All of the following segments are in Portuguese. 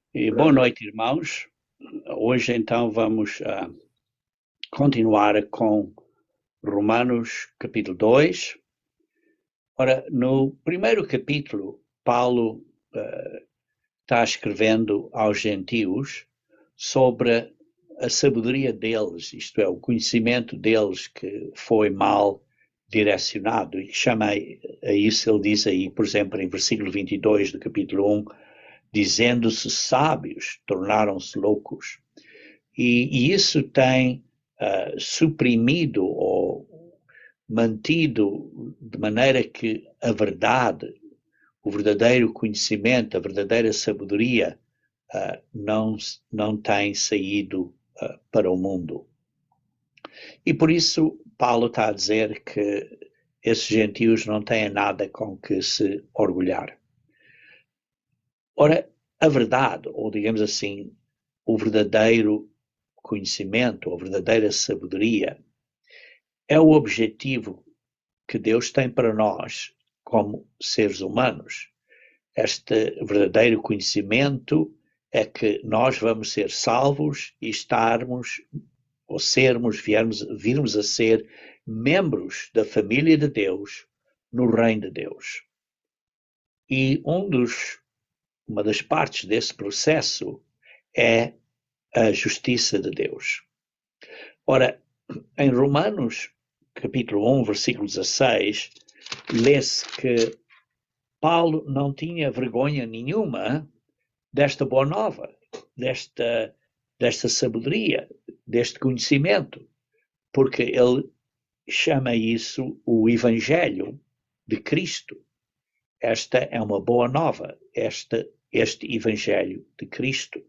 E boa noite, irmãos. Hoje, então, vamos continuar com Romanos, capítulo 2. Ora, no primeiro capítulo, Paulo está escrevendo aos gentios sobre a sabedoria deles, isto é, o conhecimento deles que foi mal direcionado, e que chama a isso, ele diz aí, por exemplo, em versículo 22 do capítulo 1, dizendo-se sábios, tornaram-se loucos. E isso tem suprimido ou mantido de maneira que a verdade, o verdadeiro conhecimento, a verdadeira sabedoria não tem saído para o mundo. E por isso Paulo está a dizer que esses gentios não têm nada com que se orgulhar. Ora, a verdade, ou digamos assim, o verdadeiro conhecimento, a verdadeira sabedoria, é o objetivo que Deus tem para nós como seres humanos. Este verdadeiro conhecimento é que nós vamos ser salvos e estarmos, ou sermos, virmos a ser membros da família de Deus no reino de Deus. E uma das partes desse processo é a justiça de Deus. Ora, em Romanos, capítulo 1, versículo 16, lê-se que Paulo não tinha vergonha nenhuma desta boa nova, desta sabedoria, deste conhecimento, porque ele chama isso o Evangelho de Cristo. Esta é uma boa nova, este Evangelho de Cristo.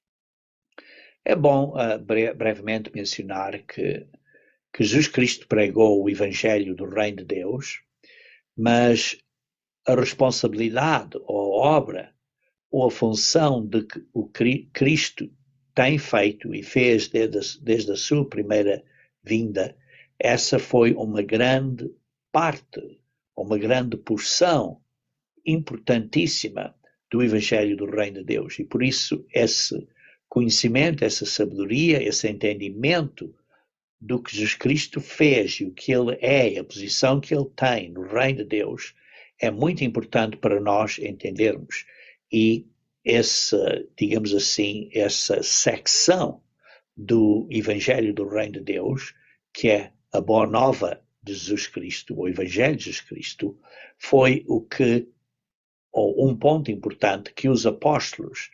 É bom brevemente mencionar que Jesus Cristo pregou o Evangelho do Reino de Deus, mas a responsabilidade ou a obra ou a função de que o Cristo tem feito e fez desde a sua primeira vinda, essa foi uma grande parte, uma grande porção importantíssima do Evangelho do Reino de Deus. E por isso esse conhecimento, essa sabedoria, esse entendimento do que Jesus Cristo fez e o que ele é, a posição que ele tem no reino de Deus, é muito importante para nós entendermos. E digamos assim, essa secção do Evangelho do Reino de Deus, que é a boa nova de Jesus Cristo, o Evangelho de Jesus Cristo, foi ou um ponto importante que os apóstolos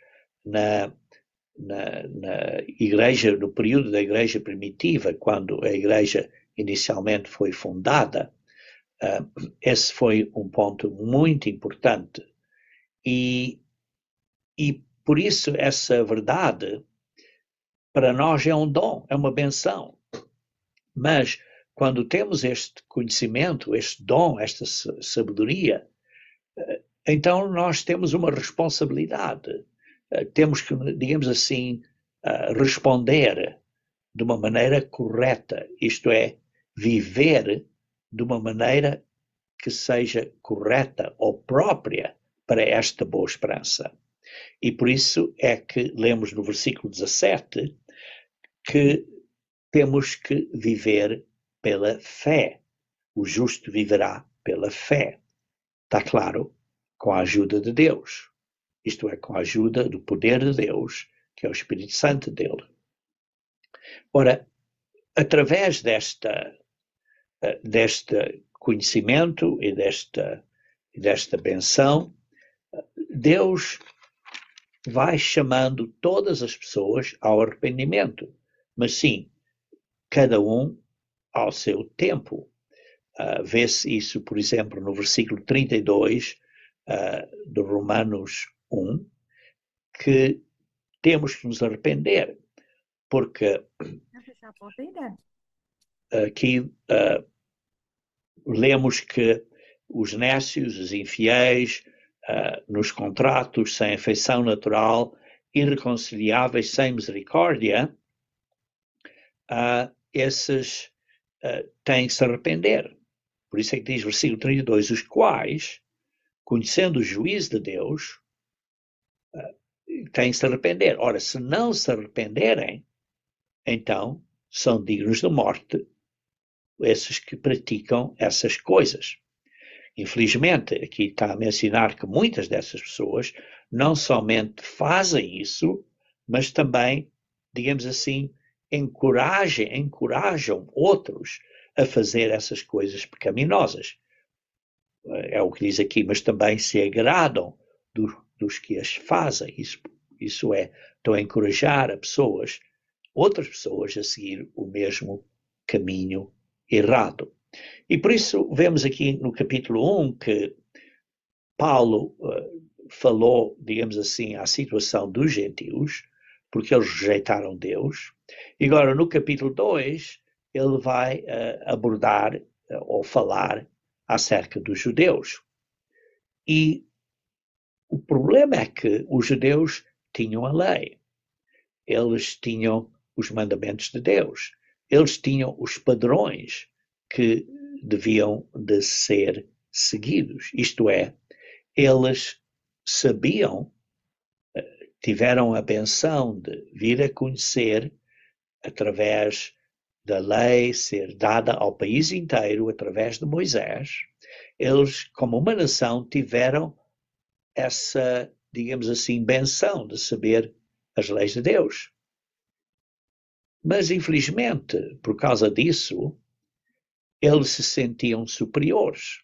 na igreja, no período da igreja primitiva, quando a igreja inicialmente foi fundada, esse foi um ponto muito importante. E por isso essa verdade para nós é um dom, é uma benção. Mas quando temos este conhecimento, este dom, esta sabedoria, então nós temos uma responsabilidade. Temos que, digamos assim, responder de uma maneira correta, isto é, viver de uma maneira que seja correta ou própria para esta boa esperança. E por isso é que lemos no versículo 17 que temos que viver pela fé. O justo viverá pela fé. Está claro? Com a ajuda de Deus. Isto é, com a ajuda do poder de Deus, que é o Espírito Santo dele. Ora, através deste conhecimento e desta benção, Deus vai chamando todas as pessoas ao arrependimento, mas sim, cada um ao seu tempo. Vê-se isso, por exemplo, no versículo 32 de Romanos 1, que temos que nos arrepender, porque aqui lemos que os nécios, os infiéis, nos contratos sem afeição natural, irreconciliáveis sem misericórdia, esses têm que se arrepender. Por isso é que diz versículo 32, os quais, conhecendo o juízo de Deus, têm que se arrepender. Ora, se não se arrependerem, então são dignos de morte esses que praticam essas coisas. Infelizmente, aqui está a mencionar que muitas dessas pessoas não somente fazem isso, mas também, digamos assim, encorajam outros a fazer essas coisas pecaminosas. É o que diz aqui, mas também se agradam dos que as fazem. Isso é, estão a encorajar outras pessoas a seguir o mesmo caminho errado. E por isso vemos aqui no capítulo 1 que Paulo falou, digamos assim, à situação dos gentios, porque eles rejeitaram Deus. E agora no capítulo 2 ele vai abordar ou falar acerca dos judeus. E o problema é que os judeus tinham a lei. Eles tinham os mandamentos de Deus. Eles tinham os padrões que deviam de ser seguidos. Isto é, eles sabiam, tiveram a benção de vir a conhecer através da lei ser dada ao país inteiro através de Moisés. Eles, como uma nação, tiveram essa, digamos assim, benção de saber as leis de Deus. Mas, infelizmente, por causa disso, eles se sentiam superiores.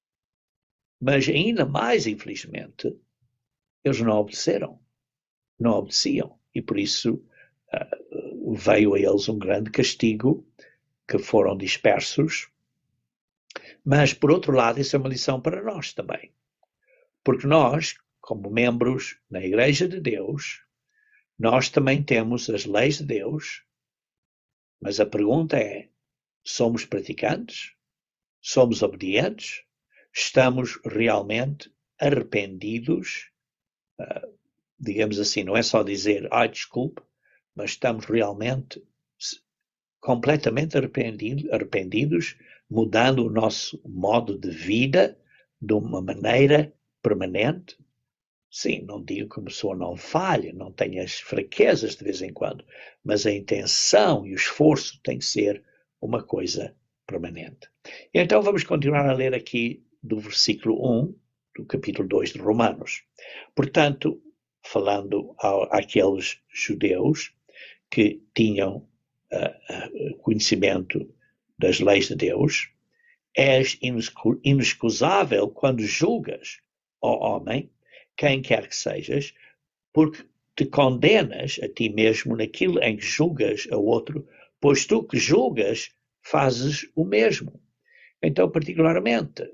Mas, ainda mais infelizmente, eles não obedeceram, não obedeciam. E, por isso, veio a eles um grande castigo, que foram dispersos. Mas, por outro lado, isso é uma lição para nós também. Porque nós, como membros na Igreja de Deus, nós também temos as leis de Deus, mas a pergunta é, somos praticantes? Somos obedientes? Estamos realmente arrependidos? Digamos assim, não é só dizer, desculpe, mas estamos realmente completamente arrependidos, mudando o nosso modo de vida de uma maneira permanente? Sim, não digo que a pessoa não falhe, não tenha as fraquezas de vez em quando, mas a intenção e o esforço tem que ser uma coisa permanente. E então vamos continuar a ler aqui do versículo 1 do capítulo 2 de Romanos. Portanto, falando àqueles judeus que tinham conhecimento das leis de Deus, és inexcusável quando julgas, ó homem, quem quer que sejas, porque te condenas a ti mesmo naquilo em que julgas a outro, pois tu que julgas fazes o mesmo. Então, particularmente,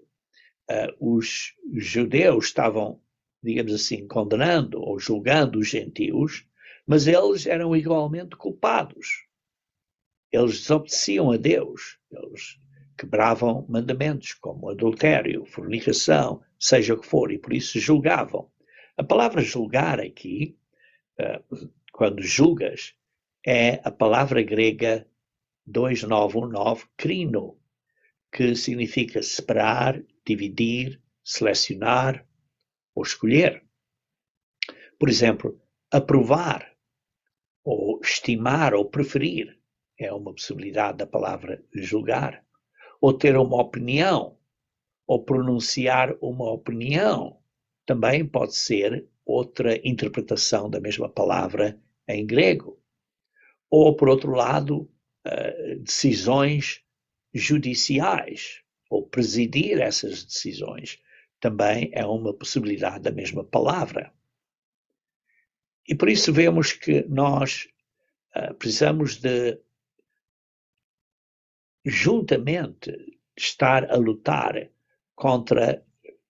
os judeus estavam, digamos assim, condenando ou julgando os gentios, mas eles eram igualmente culpados. Eles desobedeciam a Deus, eles quebravam mandamentos como adultério, fornicação, seja o que for, e por isso julgavam. A palavra julgar aqui, quando julgas, é a palavra grega 2919, crino, que significa separar, dividir, selecionar ou escolher. Por exemplo, aprovar, ou estimar, ou preferir, é uma possibilidade da palavra julgar. Ou ter uma opinião, ou pronunciar uma opinião, também pode ser outra interpretação da mesma palavra em grego. Ou, por outro lado, decisões judiciais, ou presidir essas decisões, também é uma possibilidade da mesma palavra. E por isso vemos que nós precisamos de juntamente estar a lutar contra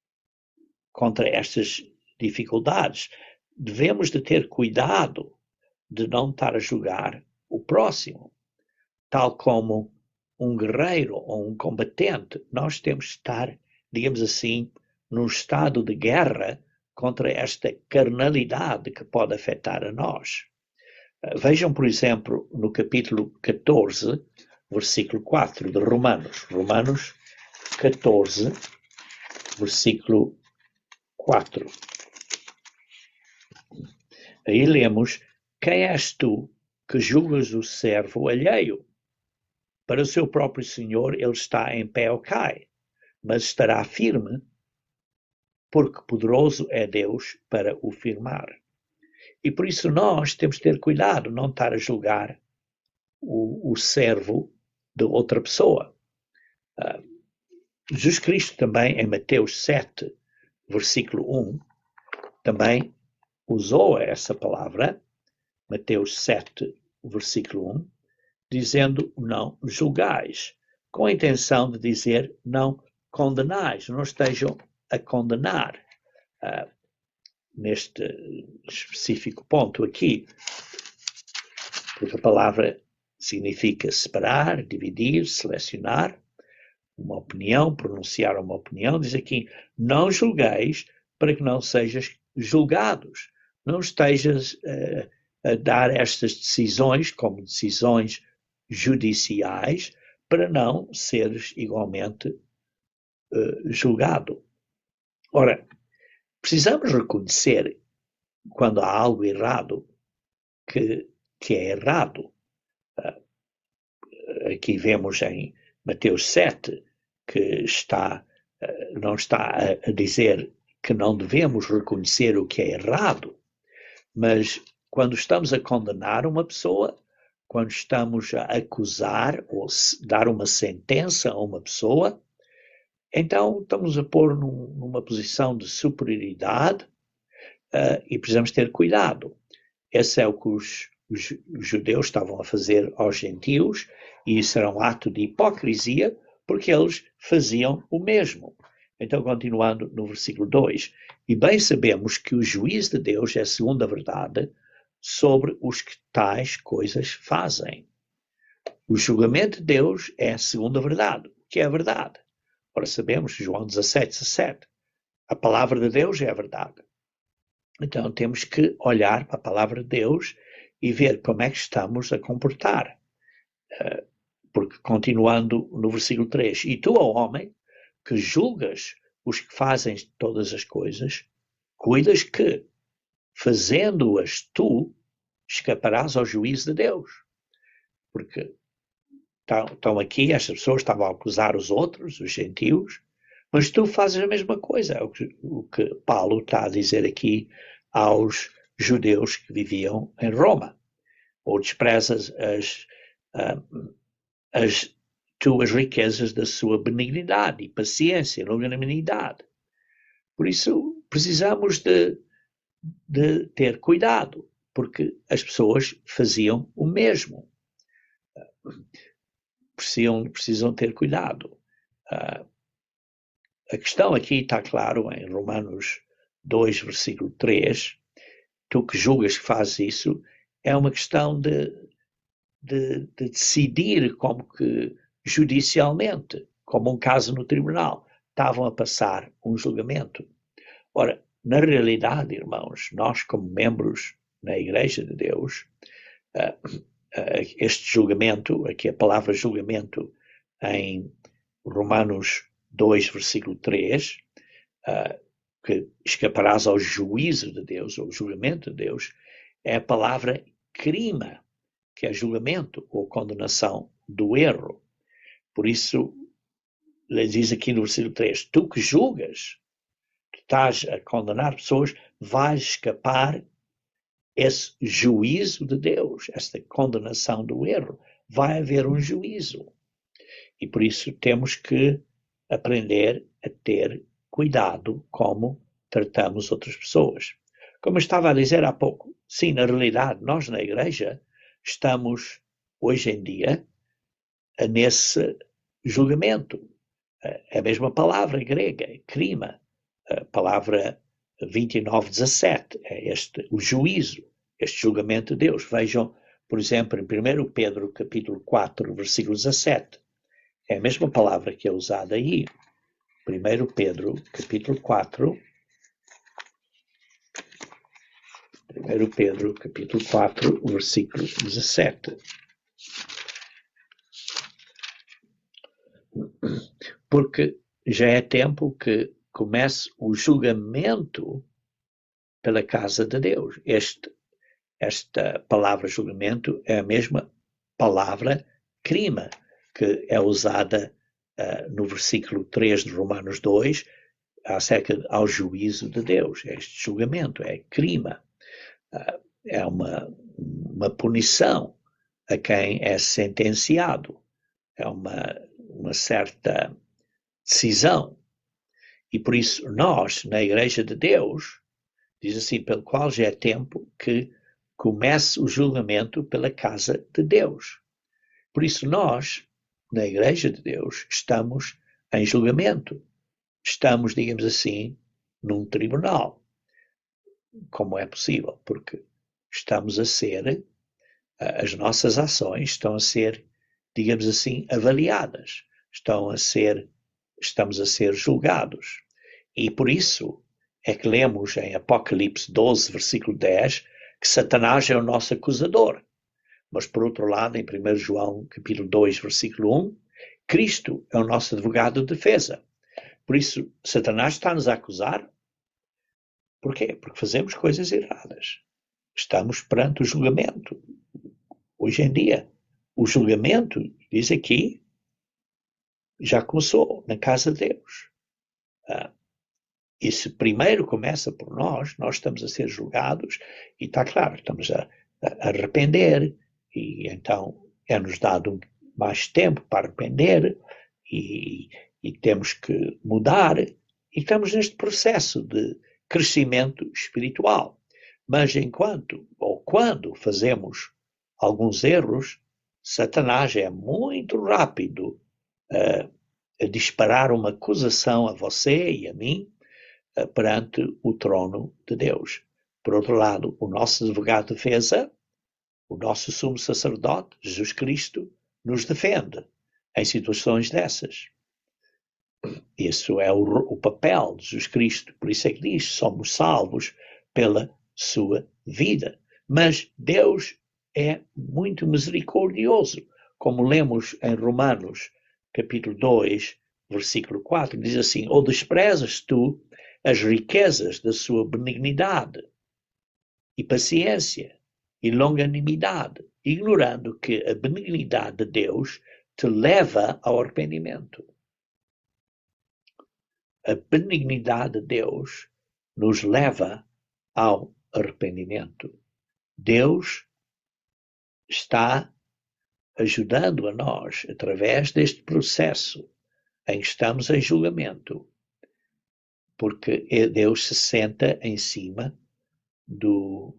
estas dificuldades. Devemos de ter cuidado de não estar a julgar o próximo, tal como um guerreiro ou um combatente. Nós temos de estar, digamos assim, num estado de guerra contra esta carnalidade que pode afetar a nós. Vejam, por exemplo, no capítulo 14, versículo 4 de Romanos. Romanos 14, versículo 4. Aí lemos: quem és tu que julgas o servo alheio? Para o seu próprio senhor ele está em pé ou cai, mas estará firme, porque poderoso é Deus para o firmar. E por isso nós temos de ter cuidado, não estar a julgar o servo de outra pessoa. Jesus Cristo também, em Mateus 7, versículo 1, também usou essa palavra, Mateus 7, versículo 1, dizendo não julgais, com a intenção de dizer não condenais, não estejam a condenar. Neste específico ponto aqui, porque a palavra significa separar, dividir, selecionar uma opinião, pronunciar uma opinião, diz aqui, não julgueis para que não sejas julgados, não estejas a dar estas decisões como decisões judiciais para não seres igualmente julgado. Ora, precisamos reconhecer quando há algo errado que é errado. Aqui vemos em Mateus 7 que não está a dizer que não devemos reconhecer o que é errado, mas quando estamos a condenar uma pessoa, quando estamos a acusar ou dar uma sentença a uma pessoa, então estamos a pôr numa posição de superioridade e precisamos ter cuidado. Esse é o que os judeus estavam a fazer aos gentios, e isso era um ato de hipocrisia, porque eles faziam o mesmo. Então, continuando no versículo 2, e bem sabemos que o juízo de Deus é segundo a verdade sobre os que tais coisas fazem. O julgamento de Deus é segundo a verdade. O que é a verdade? Ora, sabemos, João 17:17, a palavra de Deus é a verdade. Então, temos que olhar para a palavra de Deus e ver como é que estamos a comportar. Porque, continuando no versículo 3, e tu, ó homem, que julgas os que fazem todas as coisas, cuidas que, fazendo-as tu, escaparás ao juízo de Deus. Porque estão aqui, estas pessoas estavam a acusar os outros, os gentios, mas tu fazes a mesma coisa. É o que Paulo está a dizer aqui aos judeus que viviam em Roma. Ou desprezas as tuas riquezas da sua benignidade e paciência, longanimidade. Por isso, precisamos de ter cuidado, porque as pessoas faziam o mesmo. Precisam ter cuidado. A questão aqui está claro em Romanos 2, versículo 3, tu que julgas que fazes isso, é uma questão de decidir como que judicialmente, como um caso no tribunal, estavam a passar um julgamento. Ora, na realidade, irmãos, nós como membros na Igreja de Deus, este julgamento, aqui a palavra julgamento em Romanos 2, versículo 3, que escaparás ao juízo de Deus, ou julgamento de Deus, é a palavra crima, que é julgamento ou condenação do erro. Por isso, ele diz aqui no versículo 3, tu que julgas, tu estás a condenar pessoas, vais escapar esse juízo de Deus, esta condenação do erro. Vai haver um juízo. E por isso temos que aprender a ter cuidado como tratamos outras pessoas. Como eu estava a dizer há pouco, sim, na realidade, nós na igreja estamos, hoje em dia, nesse julgamento. É a mesma palavra grega, crima, a palavra 29:17, é o juízo, este julgamento de Deus. Vejam, por exemplo, em 1 Pedro, capítulo 4, versículo 17. É a mesma palavra que é usada aí. 1 Pedro, capítulo 4. 1 Pedro, capítulo 4, versículo 17. Porque já é tempo que comece o julgamento pela casa de Deus. esta palavra julgamento é a mesma palavra crime, que é usada no versículo 3 de Romanos 2, acerca ao juízo de Deus. Este julgamento é crime, é uma punição a quem é sentenciado, é uma certa decisão. E por isso nós, na Igreja de Deus, diz assim, pelo qual já é tempo que comece o julgamento pela casa de Deus. Por isso nós, na Igreja de Deus, estamos em julgamento. Estamos, digamos assim, num tribunal. Como é possível? Porque estamos a ser, as nossas ações estão a ser, digamos assim, avaliadas. Estamos a ser julgados. E por isso é que lemos em Apocalipse 12, versículo 10, que Satanás é o nosso acusador. Mas por outro lado, em 1 João, capítulo 2, versículo 1, Cristo é o nosso advogado de defesa. Por isso, Satanás está-nos a acusar. Por quê? Porque fazemos coisas erradas. Estamos perante o julgamento. Hoje em dia, o julgamento, diz aqui, já começou na casa de Deus. Isso primeiro começa por nós estamos a ser julgados e está claro, estamos a arrepender e então é-nos dado mais tempo para arrepender e temos que mudar e estamos neste processo de crescimento espiritual. Mas enquanto ou quando fazemos alguns erros, Satanás é muito rápido a disparar uma acusação a você e a mim perante o trono de Deus. Por outro lado, o nosso advogado de defesa, o nosso sumo sacerdote, Jesus Cristo, nos defende em situações dessas. Isso é o papel de Jesus Cristo. Por isso é que diz, somos salvos pela sua vida. Mas Deus é muito misericordioso. Como lemos em Romanos, capítulo 2, versículo 4, diz assim, ou desprezas tu as riquezas da sua benignidade e paciência e longanimidade, ignorando que a benignidade de Deus te leva ao arrependimento. A benignidade de Deus nos leva ao arrependimento. Deus está ajudando a nós, através deste processo em que estamos em julgamento, porque Deus se senta em cima do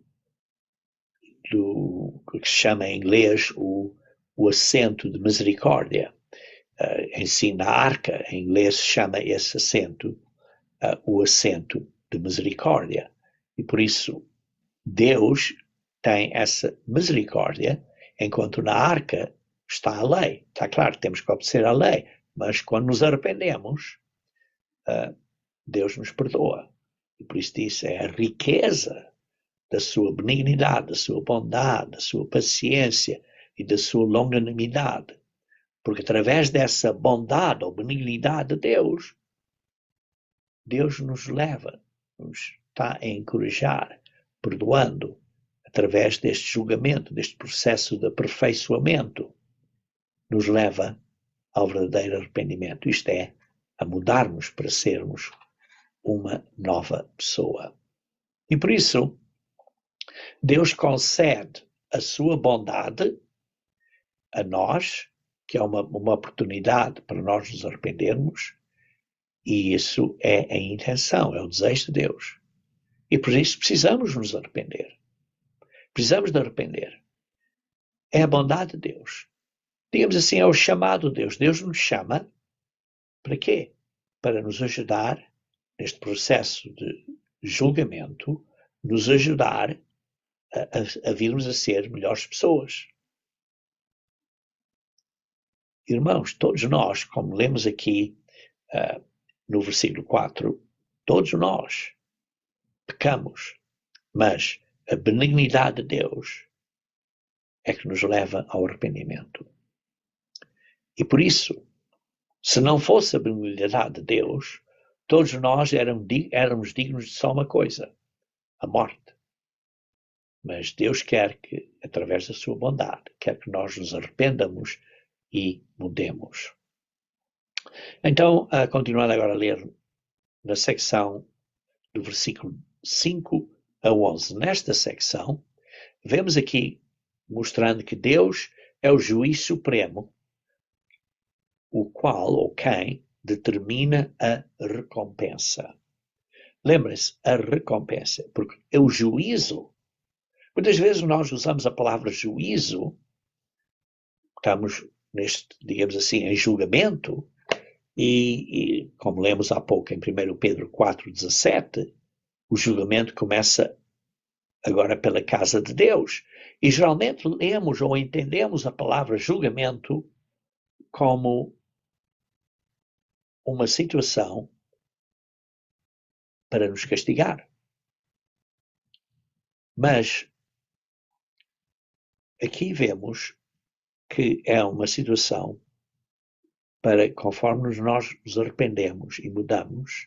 que se chama em inglês o assento de misericórdia. Em si, na arca, em inglês se chama esse assento o assento de misericórdia. E por isso, Deus tem essa misericórdia, enquanto na arca está a lei. Está claro, temos que obedecer à lei, mas quando nos arrependemos, Deus nos perdoa. E por isso diz, é a riqueza da sua benignidade, da sua bondade, da sua paciência e da sua longanimidade. Porque através dessa bondade ou benignidade de Deus, Deus nos leva, nos está a encorajar, perdoando, através deste julgamento, deste processo de aperfeiçoamento, nos leva ao verdadeiro arrependimento. Isto é, a mudarmos para sermos uma nova pessoa. E por isso, Deus concede a sua bondade a nós, que é uma oportunidade para nós nos arrependermos, e isso é a intenção, é o desejo de Deus. E por isso precisamos nos arrepender. Precisamos de arrepender. É a bondade de Deus. Digamos assim, é o chamado de Deus. Deus nos chama para quê? Para nos ajudar neste processo de julgamento, nos ajudar a virmos a ser melhores pessoas. Irmãos, todos nós, como lemos aqui no versículo 4, todos nós pecamos, mas a benignidade de Deus é que nos leva ao arrependimento. E por isso, se não fosse a benignidade de Deus, todos nós éramos dignos de só uma coisa, a morte. Mas Deus quer que, através da sua bondade, quer que nós nos arrependamos e mudemos. Então, continuando agora a ler na secção do versículo 5 a 11. Nesta secção, vemos aqui mostrando que Deus é o juiz supremo, o qual ou quem determina a recompensa. Lembrem-se, a recompensa, porque é o juízo. Muitas vezes nós usamos a palavra juízo, estamos neste, digamos assim, em julgamento, e como lemos há pouco em 1 Pedro 4,17, o julgamento começa agora pela casa de Deus. E geralmente lemos ou entendemos a palavra julgamento como uma situação para nos castigar. Mas aqui vemos que é uma situação para, conforme nós nos arrependemos e mudamos,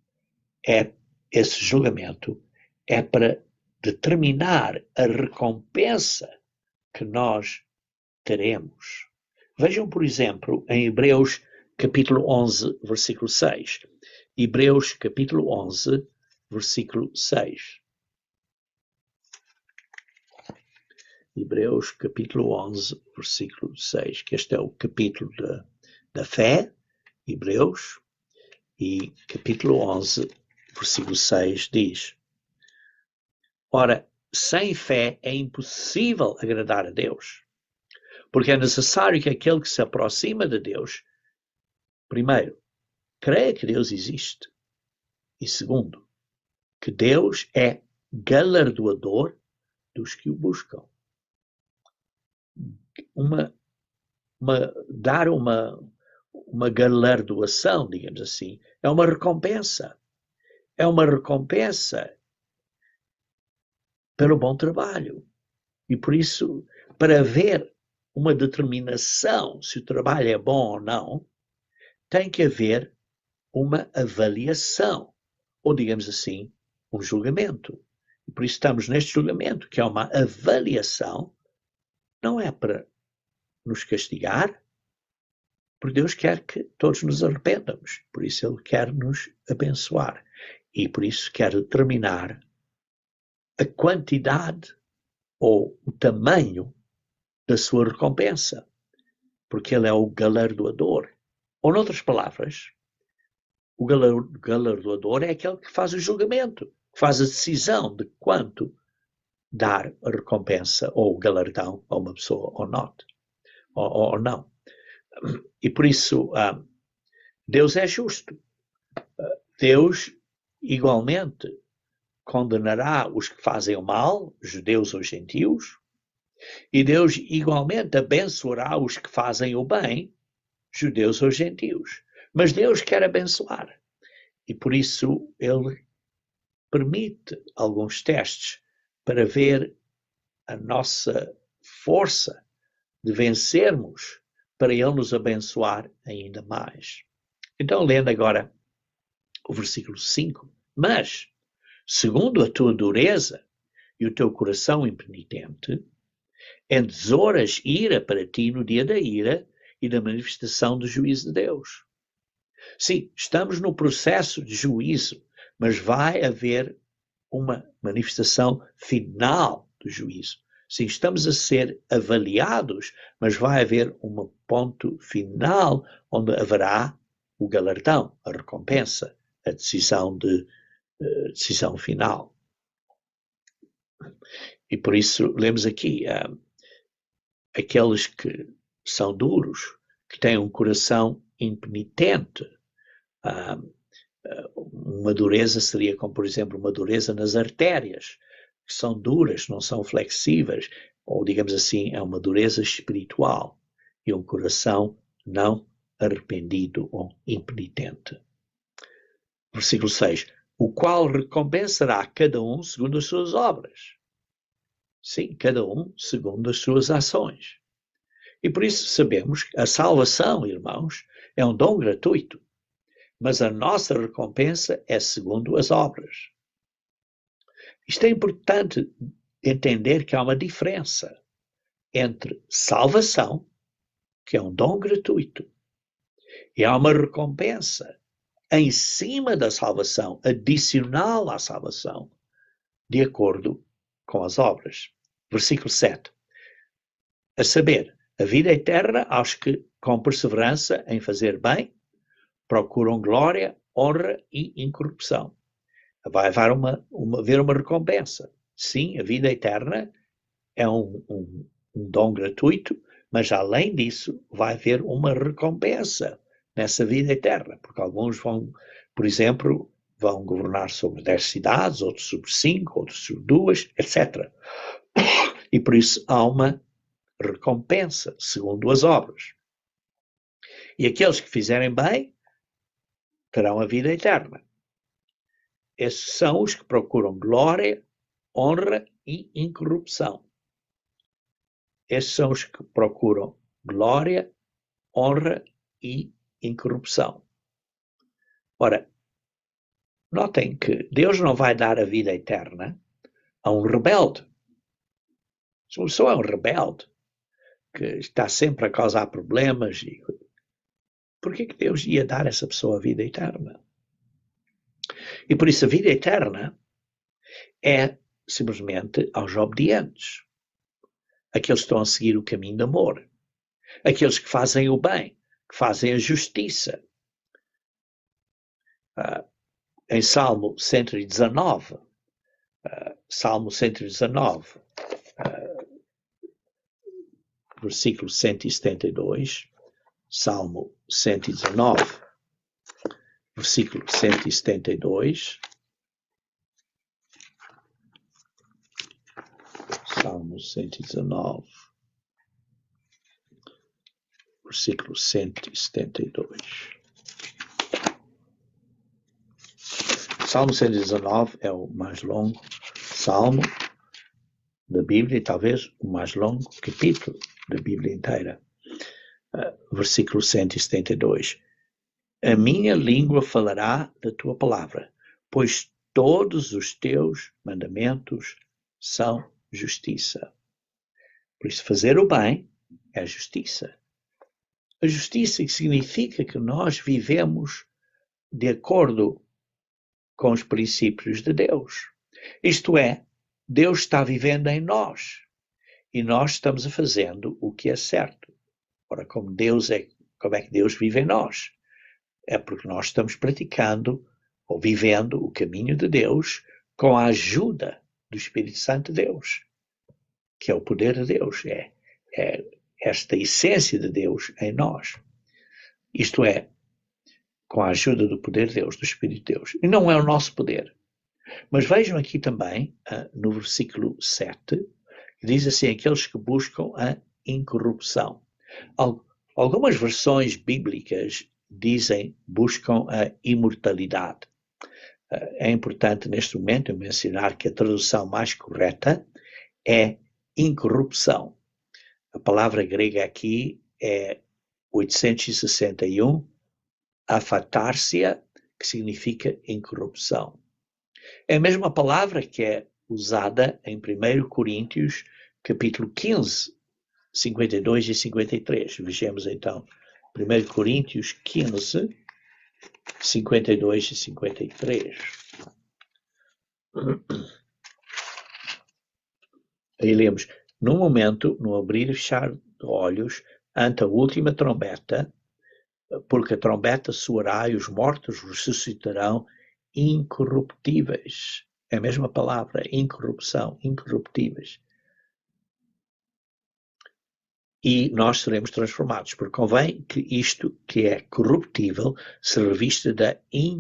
esse julgamento é para determinar a recompensa que nós teremos. Vejam, por exemplo, em Hebreus capítulo 11, versículo 6. Hebreus capítulo 11, versículo 6. Hebreus capítulo 11, versículo 6, que este é o capítulo da fé, Hebreus, e capítulo 11, versículo 6 diz: Ora, sem fé é impossível agradar a Deus, porque é necessário que aquele que se aproxima de Deus, primeiro, creia que Deus existe, e segundo, que Deus é galardoador dos que o buscam. Dar uma galardoação, digamos assim, é uma recompensa. É uma recompensa pelo bom trabalho. E por isso, para haver uma determinação se o trabalho é bom ou não, tem que haver uma avaliação, ou digamos assim, um julgamento. E por isso estamos neste julgamento, que é uma avaliação, não é para nos castigar, porque Deus quer que todos nos arrependamos, por isso Ele quer nos abençoar e por isso quer determinar a quantidade ou o tamanho da sua recompensa, porque Ele é o galardoador. Ou, noutras palavras, o galardoador é aquele que faz o julgamento, que faz a decisão de quanto dar a recompensa ou o galardão a uma pessoa ou não. E por isso, Deus é justo. Deus, igualmente, condenará os que fazem o mal, judeus ou gentios, e Deus, igualmente, abençoará os que fazem o bem, judeus ou gentios. Mas Deus quer abençoar. E por isso, Ele permite alguns testes para ver a nossa força de vencermos, para Ele nos abençoar ainda mais. Então, lendo agora o versículo 5. Mas, segundo a tua dureza e o teu coração impenitente, entesouras ira para ti no dia da ira e da manifestação do juízo de Deus. Sim, estamos no processo de juízo, mas vai haver uma manifestação final do juízo. Sim, estamos a ser avaliados, mas vai haver um ponto final onde haverá o galardão, a recompensa, a decisão final. E por isso lemos aqui aqueles que são duros, que têm um coração impenitente. Uma dureza seria como, por exemplo, uma dureza nas artérias, que são duras, não são flexíveis, ou digamos assim, é uma dureza espiritual e um coração não arrependido ou impenitente. Versículo 6. O qual recompensará cada um segundo as suas obras. Sim, cada um segundo as suas ações. E por isso sabemos que a salvação, irmãos, é um dom gratuito, mas a nossa recompensa é segundo as obras. Isto é importante entender que há uma diferença entre salvação, que é um dom gratuito, e há uma recompensa em cima da salvação, adicional à salvação, de acordo com as obras. Versículo 7. A saber, a vida eterna aos que, com perseverança em fazer bem, procuram glória, honra e incorrupção. Vai haver uma recompensa. Sim, a vida eterna é um dom gratuito, mas além disso vai haver uma recompensa nessa vida eterna, porque alguns vão, por exemplo, vão governar sobre 10 cidades, outros sobre 5, outros sobre 2, etc. E por isso há uma recompensa, segundo as obras. E aqueles que fizerem bem terão a vida eterna. Esses são os que procuram glória, honra e incorrupção. Esses são os que procuram glória, honra e incorrupção. Ora, notem que Deus não vai dar a vida eterna a um rebelde. Se uma pessoa é um rebelde, que está sempre a causar problemas, por que Deus ia dar a essa pessoa a vida eterna? E por isso a vida eterna é simplesmente aos obedientes, aqueles que estão a seguir o caminho de amor, aqueles que fazem o bem, que fazem a justiça. Em Salmo 119, versículo 172, Salmo 119, versículo 172, Salmo 119, versículo 172. Salmo 119 é o mais longo salmo da Bíblia e talvez o mais longo capítulo da Bíblia inteira. Versículo 172. A minha língua falará da tua palavra, pois todos os teus mandamentos são justiça. Por isso, fazer o bem é justiça. A justiça significa que nós vivemos de acordo com os princípios de Deus. Isto é, Deus está vivendo em nós e nós estamos fazendo o que é certo. Ora, como é que Deus vive em nós? É porque nós estamos praticando ou vivendo o caminho de Deus com a ajuda do Espírito Santo de Deus, que é o poder de Deus, é esta essência de Deus em nós. Isto é, com a ajuda do poder de Deus, do Espírito de Deus. E não é o nosso poder. Mas vejam aqui também, no versículo 7, que diz assim, aqueles que buscam a incorrupção. Algumas versões bíblicas dizem, buscam a imortalidade. É importante neste momento eu mencionar que a tradução mais correta é incorrupção. A palavra grega aqui é 861, afatársia, que significa incorrupção. É a mesma palavra que é usada em 1 Coríntios, capítulo 15, 52 e 53. Vejamos então, 1 Coríntios 15, 52 e 53. Aí lemos, no momento, no abrir e fechar de olhos, ante a última trombeta, porque a trombeta soará e os mortos ressuscitarão incorruptíveis. É a mesma palavra, incorrupção, incorruptíveis. E nós seremos transformados, porque convém que isto que é corruptível se revista da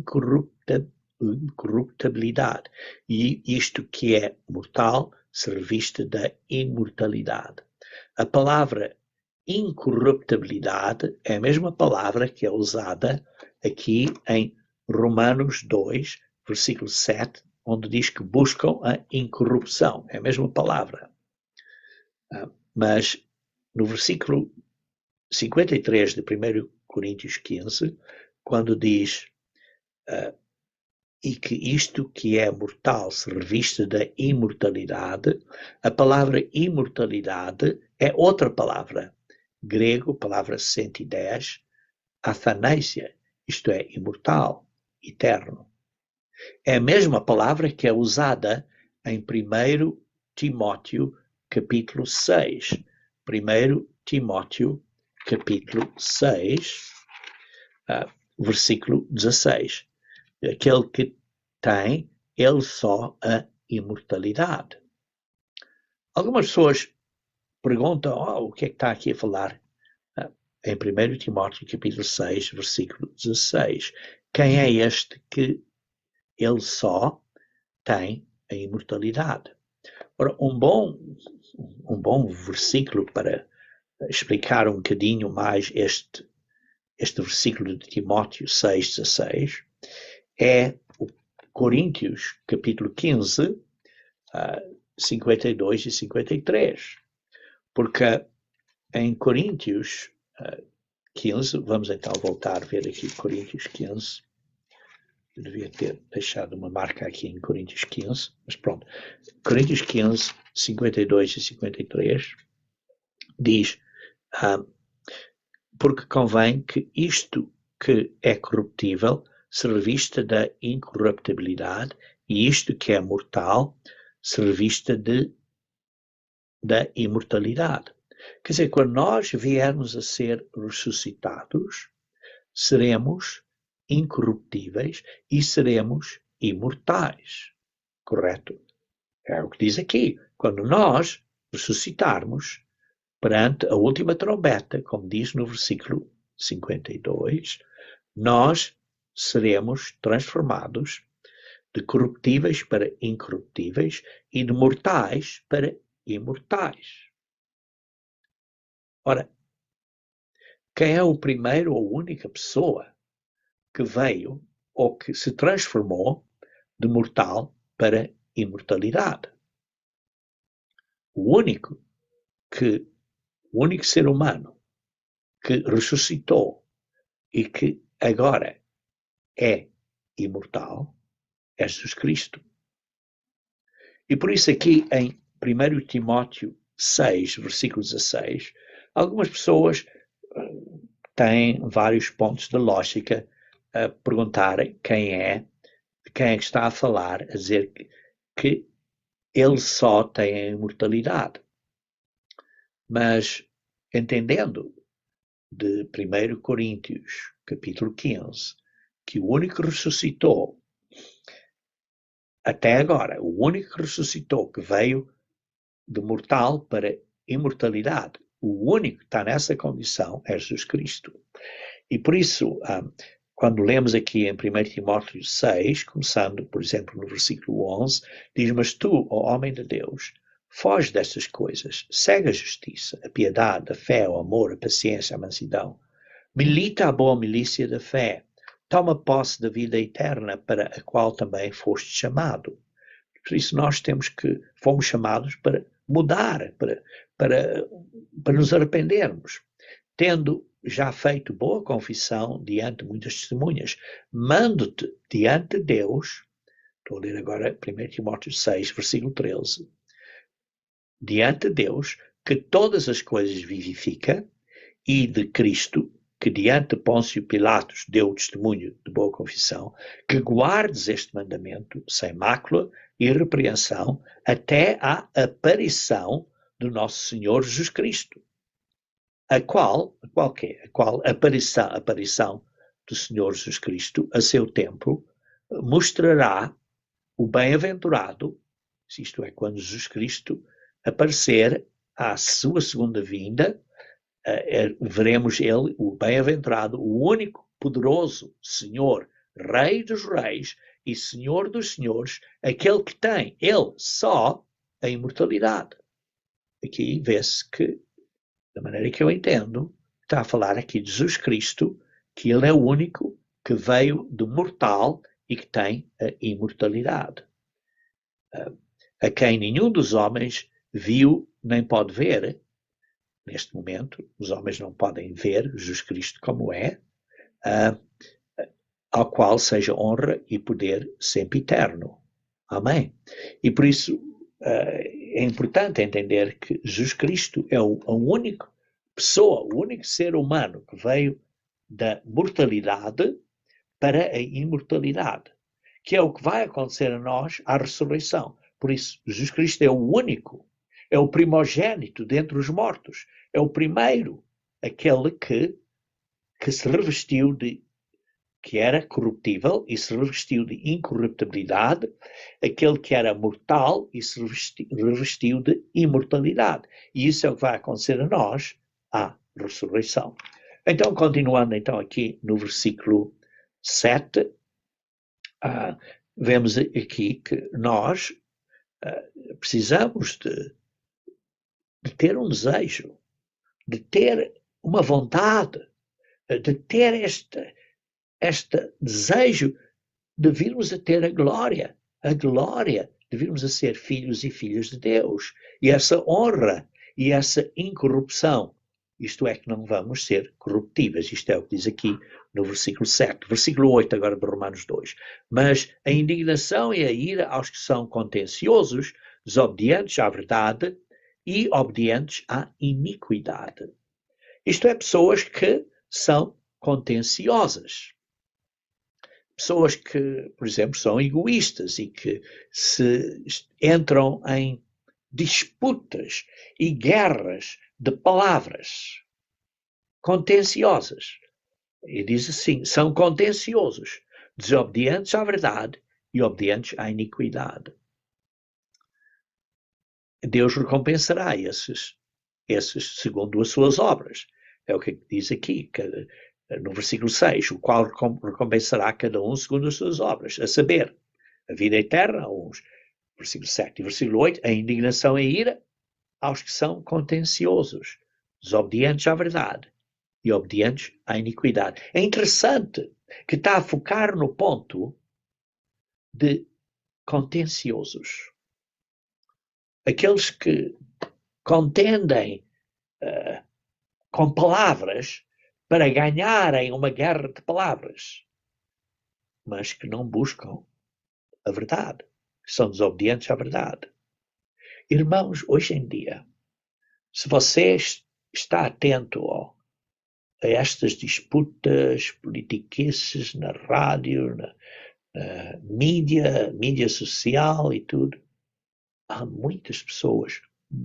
incorruptibilidade e isto que é mortal se revista da imortalidade. A palavra incorruptibilidade é a mesma palavra que é usada aqui em Romanos 2, versículo 7, onde diz que buscam a incorrupção. É a mesma palavra. Mas no versículo 53 de 1 Coríntios 15, quando diz e que isto que é mortal se revista da imortalidade, a palavra imortalidade é outra palavra, grego, palavra 110, athanasia, isto é, imortal, eterno. É a mesma palavra que é usada em 1 Timóteo, capítulo 6. 1 Timóteo, capítulo 6, versículo 16. Aquele que tem, ele só, a imortalidade. Algumas pessoas perguntam, o que é que está aqui a falar? Em 1 Timóteo, capítulo 6, versículo 16. Quem é este que ele só tem a imortalidade? Ora, um bom versículo para explicar um bocadinho mais este versículo de Timóteo 6,16 é o Coríntios, capítulo 15, 52 e 53. Porque em Coríntios 15, vamos então voltar a ver aqui Coríntios 15. Eu devia ter deixado uma marca aqui em Coríntios 15, mas pronto. Coríntios 15, 52 e 53 diz: porque convém que isto que é corruptível se revista da incorruptibilidade, e isto que é mortal se revista da imortalidade. Quer dizer, quando nós viermos a ser ressuscitados, seremos incorruptíveis e seremos imortais. Correto? É o que diz aqui. Quando nós ressuscitarmos perante a última trombeta, como diz no versículo 52, nós seremos transformados de corruptíveis para incorruptíveis e de mortais para imortais. Ora, quem é o primeiro ou a única pessoa que veio ou que se transformou de mortal para imortalidade? O único ser humano que ressuscitou e que agora é imortal é Jesus Cristo. E por isso aqui em 1 Timóteo 6, versículo 16, algumas pessoas têm vários pontos de lógica a perguntarem quem é que está a falar, a dizer que ele só tem a imortalidade. Mas, entendendo de 1 Coríntios, capítulo 15, que o único que ressuscitou até agora, o único que ressuscitou, que veio de mortal para imortalidade, o único que está nessa condição é Jesus Cristo. E por isso, quando lemos aqui em 1 Timóteo 6, começando, por exemplo, no versículo 11, diz: mas tu, ó homem de Deus, foge destas coisas, segue a justiça, a piedade, a fé, o amor, a paciência, a mansidão. Milita a boa milícia da fé, toma posse da vida eterna para a qual também foste chamado. Por isso nós fomos chamados para mudar, para nos arrependermos. Tendo já feito boa confissão diante de muitas testemunhas, mando-te diante de Deus, estou a ler agora 1 Timóteo 6, versículo 13, diante de Deus, que todas as coisas vivifica, e de Cristo, que diante de Pôncio Pilatos deu testemunho de boa confissão, que guardes este mandamento sem mácula e repreensão até à aparição do nosso Senhor Jesus Cristo. A qual aparição do Senhor Jesus Cristo, a seu tempo, mostrará o bem-aventurado, isto é, quando Jesus Cristo aparecer à sua segunda vinda, veremos ele, o bem-aventurado, o único poderoso Senhor, Rei dos Reis e Senhor dos Senhores, aquele que tem, ele só, a imortalidade. Aqui vê-se que, da maneira que eu entendo, está a falar aqui de Jesus Cristo, que ele é o único que veio do mortal e que tem a imortalidade. A quem nenhum dos homens viu nem pode ver. Neste momento, os homens não podem ver Jesus Cristo como é. ao qual seja honra e poder sempre eterno. Amém? E por isso é importante entender que Jesus Cristo é a única pessoa, o único ser humano que veio da mortalidade para a imortalidade, que é o que vai acontecer a nós à ressurreição. Por isso, Jesus Cristo é o único, é o primogênito dentre os mortos, é o primeiro, aquele que se revestiu que era corruptível e se revestiu de incorruptibilidade, aquele que era mortal e se revestiu de imortalidade. E isso é o que vai acontecer a nós à ressurreição. Então, continuando então aqui no versículo 7, vemos aqui que nós precisamos de ter um desejo, de ter uma vontade, de ter este desejo de virmos a ter a glória de virmos a ser filhos e filhas de Deus, e essa honra e essa incorrupção, isto é, que não vamos ser corruptíveis. Isto é o que diz aqui no versículo 7. Versículo 8 agora de Romanos 2. Mas a indignação e a ira aos que são contenciosos, desobedientes à verdade e obedientes à iniquidade. Isto é, pessoas que são contenciosas. Pessoas que, por exemplo, são egoístas e que se entram em disputas e guerras de palavras contenciosas. E diz assim, são contenciosos, desobedientes à verdade e obedientes à iniquidade. Deus recompensará esses segundo as suas obras. É o que diz aqui, no versículo 6, o qual recompensará cada um segundo as suas obras, a saber, a vida eterna a uns. Versículo 7 e versículo 8, a indignação e a ira aos que são contenciosos, desobedientes à verdade e obedientes à iniquidade. É interessante que está a focar no ponto de contenciosos. Aqueles que contendem com palavras para ganharem uma guerra de palavras, mas que não buscam a verdade, que são desobedientes à verdade. Irmãos, hoje em dia, se você está atento a estas disputas politiquices na rádio, na mídia social e tudo, há muitas pessoas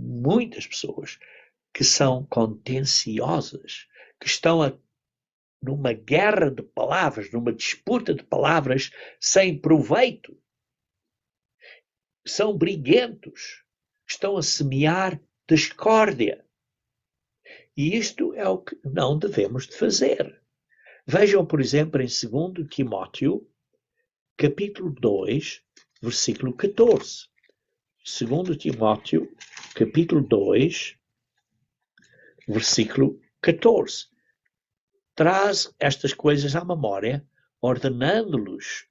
que são contenciosas, que estão numa guerra de palavras, numa disputa de palavras sem proveito. São briguentos, estão a semear discórdia. E isto é o que não devemos de fazer. Vejam, por exemplo, em 2 Timóteo, capítulo 2, versículo 14. 2 Timóteo, capítulo 2, versículo 14. Traz estas coisas à memória, ordenando-lhes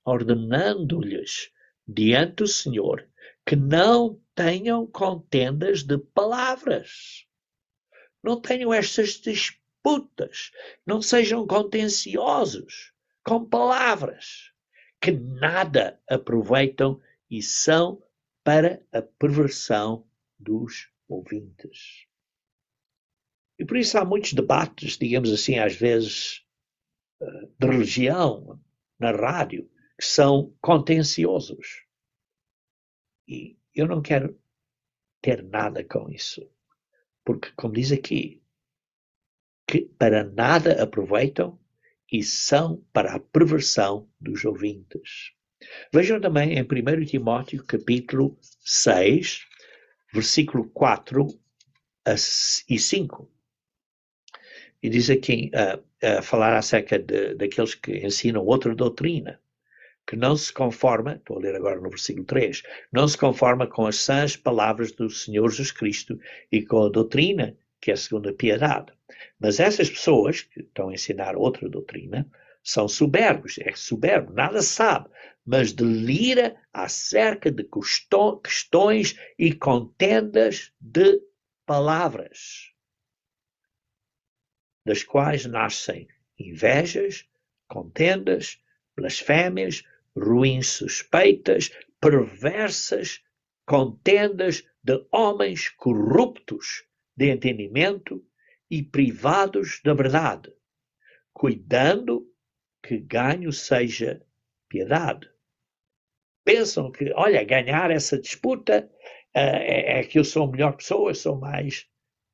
diante do Senhor que não tenham contendas de palavras. Não tenham estas disputas, não sejam contenciosos com palavras, que nada aproveitam e são para a perversão dos ouvintes. E por isso há muitos debates, digamos assim, às vezes, de religião na rádio, que são contenciosos. E eu não quero ter nada com isso. Porque, como diz aqui, que para nada aproveitam e são para a perversão dos ouvintes. Vejam também em 1 Timóteo, capítulo 6, versículo 4 e 5. E diz aqui, a falar acerca daqueles que ensinam outra doutrina, que não se conforma, estou a ler agora no versículo 3, não se conforma com as sãs palavras do Senhor Jesus Cristo e com a doutrina que é segundo a piedade. Mas essas pessoas que estão a ensinar outra doutrina são soberbos, é soberbo, nada sabe, mas delira acerca de questões e contendas de palavras, das quais nascem invejas, contendas, blasfémias, ruins suspeitas, perversas contendas de homens corruptos de entendimento e privados da verdade, cuidando que ganho seja piedade. Pensam que, olha, ganhar essa disputa é que eu sou a melhor pessoa, sou mais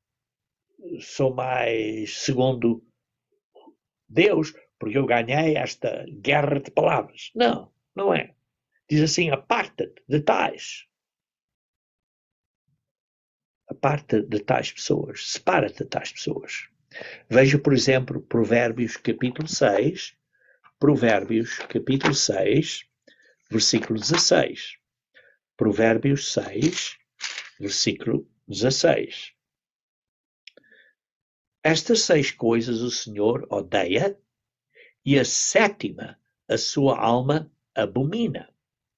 segundo Deus, porque eu ganhei esta guerra de palavras. Não, não é. Diz assim, aparta-te de tais. Aparta de tais pessoas, separa-te de tais pessoas. Veja, por exemplo, Provérbios capítulo 6, versículo 16. Provérbios 6, versículo 16. Estas 6 coisas o Senhor odeia, e a 7ª a sua alma abomina.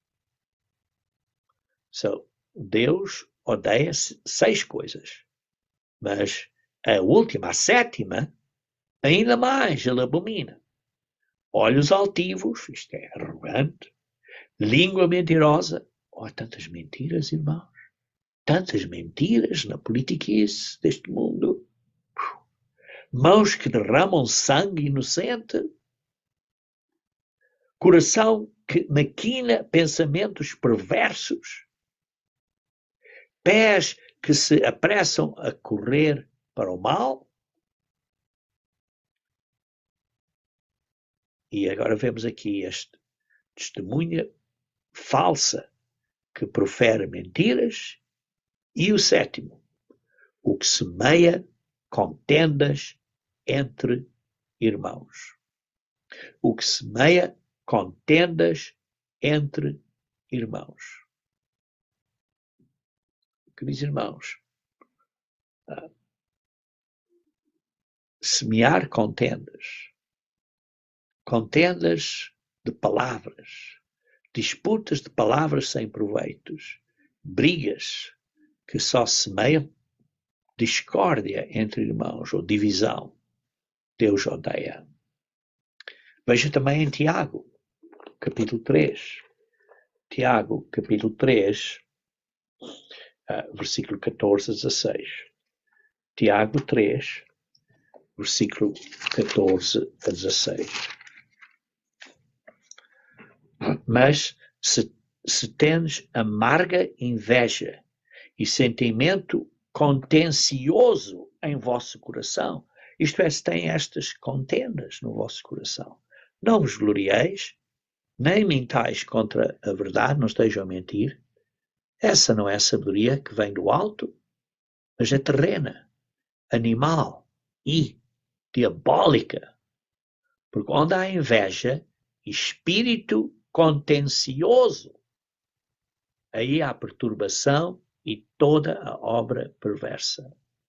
So, Deus odeia 6 coisas, mas a última, a 7ª, ainda mais ele abomina. Olhos altivos, isto é arrogante, língua mentirosa. Oh, tantas mentiras, irmãos. Tantas mentiras na politiquice deste mundo. Mãos que derramam sangue inocente. Coração que maquina pensamentos perversos. Pés que se apressam a correr para o mal. E agora vemos aqui este testemunha falsa que profere mentiras. E o 7º, o que semeia contendas entre irmãos. O que semeia contendas entre irmãos. Queridos irmãos, semear contendas de palavras, disputas de palavras sem proveitos, brigas que só semeiam discórdia entre irmãos ou divisão. Deus odeia. Veja também em Tiago, capítulo 3. Tiago, capítulo 3, versículo 14 a 16. Tiago 3, versículo 14 a 16. Mas se tens amarga inveja e sentimento contencioso em vosso coração, isto é, se tem estas contendas no vosso coração, não vos glorieis, nem mintais contra a verdade, não estejam a mentir. Essa não é a sabedoria que vem do alto, mas é terrena, animal e diabólica. Porque onde há inveja e espírito contencioso, aí há perturbação e toda a obra perversa.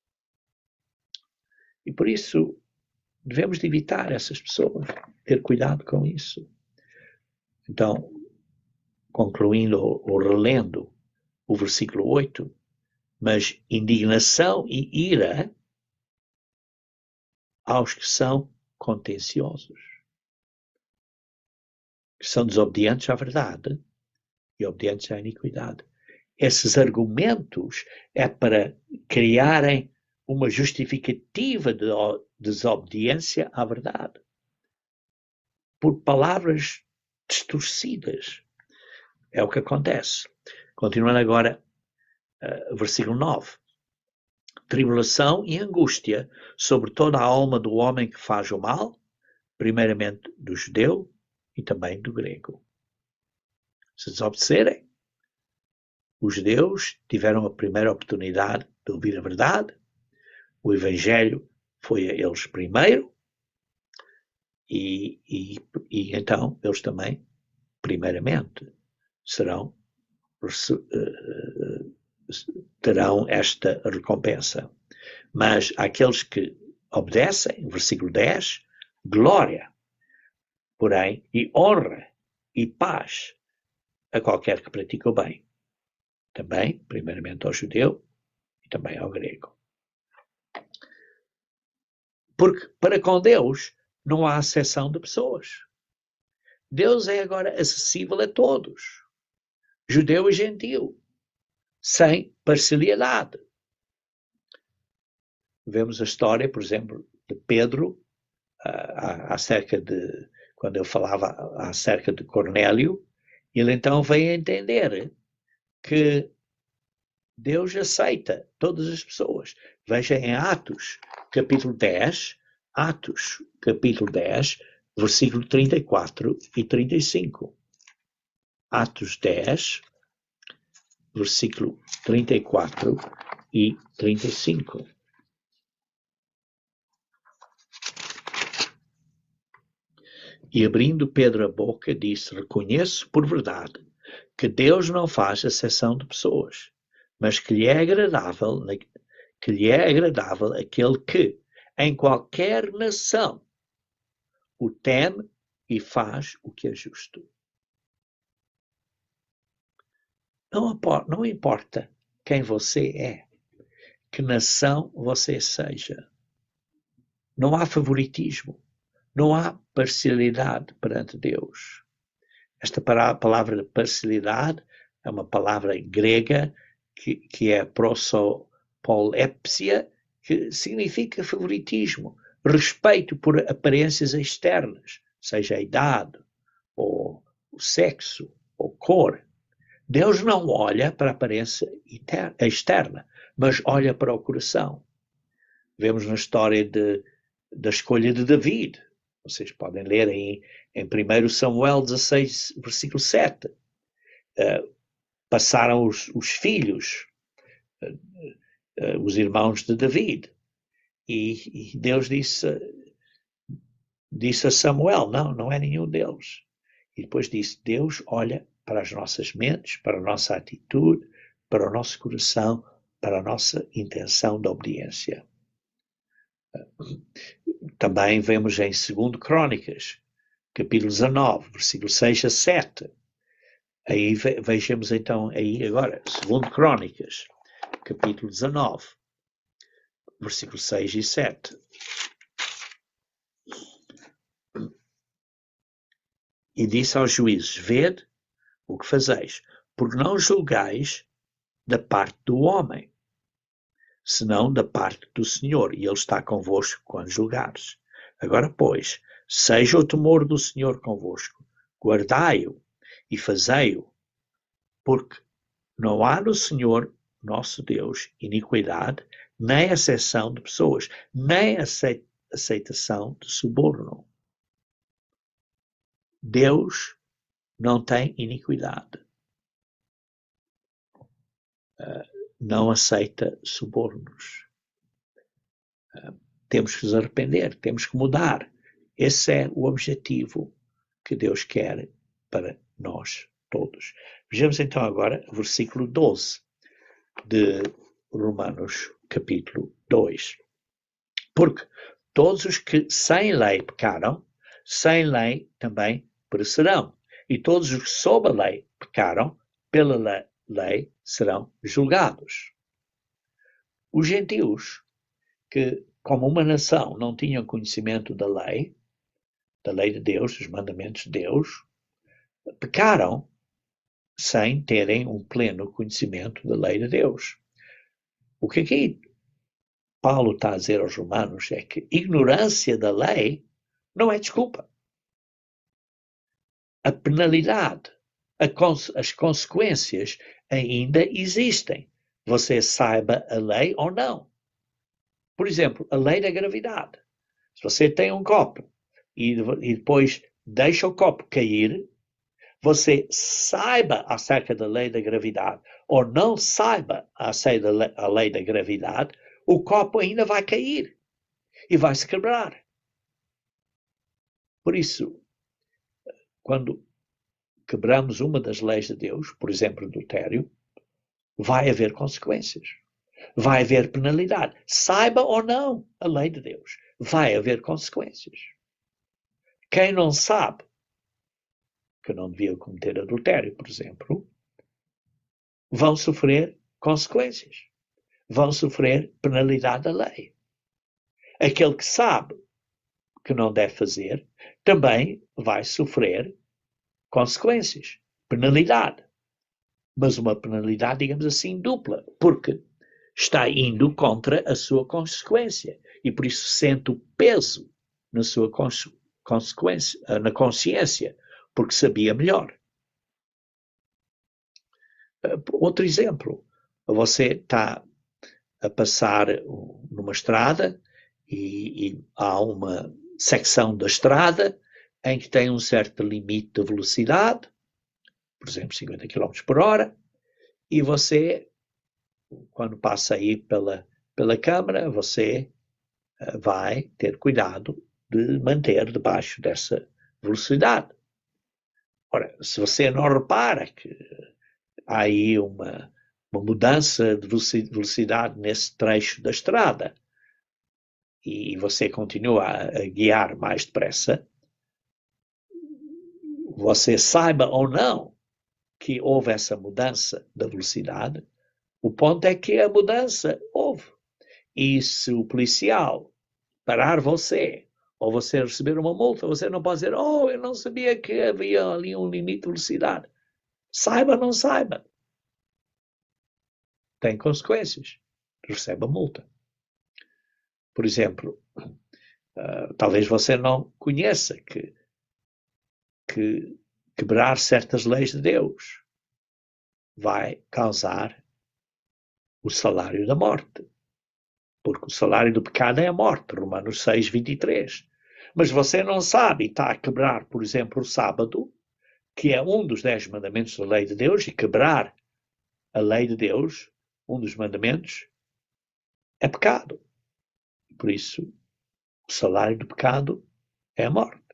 E por isso devemos de evitar essas pessoas, ter cuidado com isso. Então, concluindo ou relendo o versículo 8, mas indignação e ira aos que são contenciosos, que são desobedientes à verdade e obedientes à iniquidade. Esses argumentos é para criarem uma justificativa de desobediência à verdade por palavras distorcidas. É o que acontece. Continuando agora, versículo 9. Tribulação e angústia sobre toda a alma do homem que faz o mal, primeiramente do judeu e também do grego. Se desobedecerem, os judeus tiveram a primeira oportunidade de ouvir a verdade, o Evangelho foi a eles primeiro, e então eles também, primeiramente, terão esta recompensa. Mas aqueles que obedecem, versículo 10, glória, porém, e honra e paz a qualquer que pratica o bem. Também, primeiramente ao judeu e também ao grego. Porque para com Deus não há acessão de pessoas. Deus é agora acessível a todos, judeu e gentil, sem parcialidade. Vemos a história, por exemplo, de Pedro, acerca de, quando eu falava acerca de Cornélio, ele então veio a entender que Deus aceita todas as pessoas. Veja em Atos, capítulo 10, versículo 34 e 35. Atos 10, versículo 34 e 35. E abrindo Pedro a boca, disse: reconheço por verdade que Deus não faz acepção de pessoas, mas que lhe é agradável aquele que, em qualquer nação, o teme e faz o que é justo. Não importa quem você é, que nação você seja. Não há favoritismo. Não há parcialidade perante Deus. Esta palavra de parcialidade é uma palavra grega que é prosopolepsia, que significa favoritismo, respeito por aparências externas, seja a idade, ou o sexo, ou cor. Deus não olha para a aparência externa, mas olha para o coração. Vemos na história da escolha de David. Vocês podem ler em 1 Samuel 16, versículo 7. Passaram os filhos, os irmãos de David. E Deus disse a Samuel, não é nenhum deles. E depois disse, Deus olha para as nossas mentes, para a nossa atitude, para o nosso coração, para a nossa intenção de obediência. Também vemos em 2 Crônicas, capítulo 19, versículo 6 a 7. Aí vejamos então aí agora, 2 Crônicas, capítulo 19, versículo 6 e 7. E disse aos juízes, vede o que fazeis, porque não julgais da parte do homem, senão da parte do Senhor, e ele está convosco quando julgares. Agora, pois, seja o temor do Senhor convosco, guardai-o e fazei-o, porque não há no Senhor, nosso Deus, iniquidade, nem acessão de pessoas, nem aceitação de suborno. Deus não tem iniquidade. Não aceita subornos. Temos que nos arrepender, temos que mudar. Esse é o objetivo que Deus quer para nós todos. Vejamos então agora o versículo 12 de Romanos, capítulo 2. Porque todos os que sem lei pecaram, sem lei também perecerão. E todos os que sob a lei pecaram, pela lei serão julgados. Os gentios, que como uma nação não tinham conhecimento da lei de Deus, dos mandamentos de Deus, pecaram sem terem um pleno conhecimento da lei de Deus. O que aqui Paulo está a dizer aos romanos é que ignorância da lei não é desculpa. A penalidade, as consequências ainda existem. Você saiba a lei ou não. Por exemplo, a lei da gravidade. Se você tem um copo e depois deixa o copo cair, você saiba acerca da lei da gravidade ou não saiba acerca da lei da gravidade, o copo ainda vai cair e vai se quebrar. Por isso, quando quebramos uma das leis de Deus, por exemplo, adultério, vai haver consequências. Vai haver penalidade. Saiba ou não a lei de Deus, vai haver consequências. Quem não sabe que não devia cometer adultério, por exemplo, vão sofrer consequências. Vão sofrer penalidade da lei. Aquele que sabe que não deve fazer, também vai sofrer consequências, penalidade. Mas uma penalidade, digamos assim, dupla, porque está indo contra a sua consequência e por isso sente o peso na sua consequência, na consciência, porque sabia melhor. Outro exemplo, você está a passar numa estrada e há uma secção da estrada em que tem um certo limite de velocidade, por exemplo, 50 km por hora, e você, quando passa aí pela câmara, você vai ter cuidado de manter debaixo dessa velocidade. Ora, se você não repara que há aí uma mudança de velocidade nesse trecho da estrada e você continua a guiar mais depressa, você saiba ou não que houve essa mudança da velocidade, o ponto é que a mudança houve. E se o policial parar você, ou você receber uma multa, você não pode dizer, oh, eu não sabia que havia ali um limite de velocidade. Saiba ou não saiba. Tem consequências. Recebe a multa. Por exemplo, talvez você não conheça que quebrar certas leis de Deus vai causar o salário da morte. Porque o salário do pecado é a morte, Romanos 6, 23. Mas você não sabe e está a quebrar, por exemplo, o sábado, que é um dos 10 mandamentos da lei de Deus, e quebrar a lei de Deus, um dos mandamentos, é pecado. Por isso, o salário do pecado é a morte.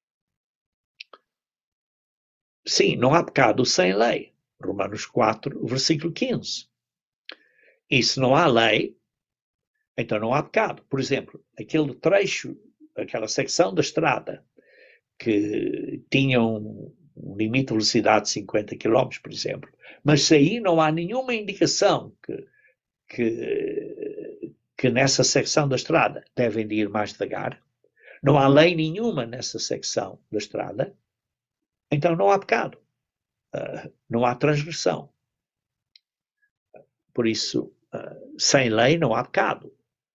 Sim, não há pecado sem lei. Romanos 4, versículo 15. E se não há lei, então não há pecado. Por exemplo, aquele trecho, aquela secção da estrada que tinha um limite de velocidade de 50 km, por exemplo, mas se aí não há nenhuma indicação que nessa secção da estrada devem de ir mais devagar, não há lei nenhuma nessa secção da estrada, então não há pecado, não há transgressão. Por isso, sem lei não há pecado.